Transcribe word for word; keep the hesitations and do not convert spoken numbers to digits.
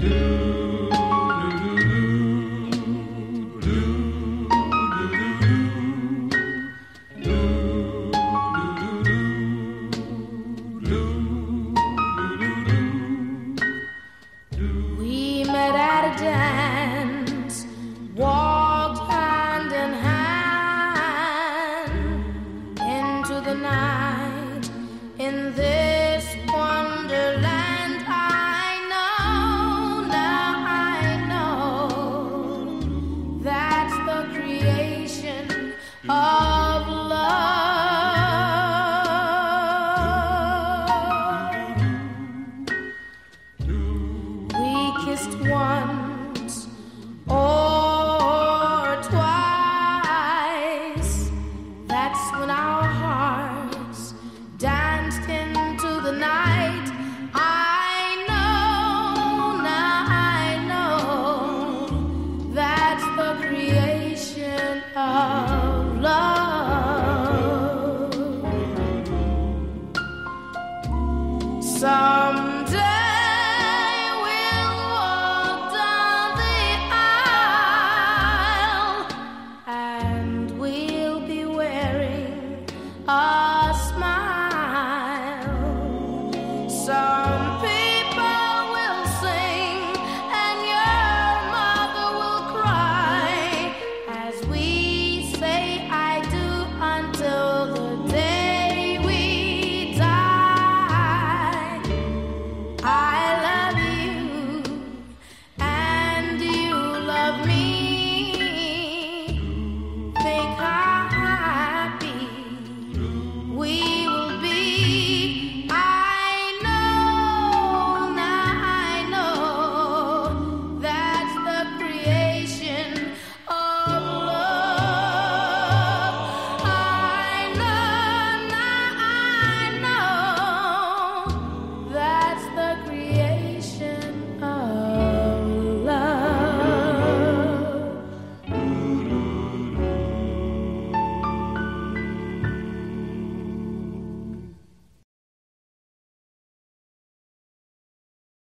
We met at a dance, walked hand in hand into the night. In this wonderland, I know, now I know, that's the creation of love. We kissed one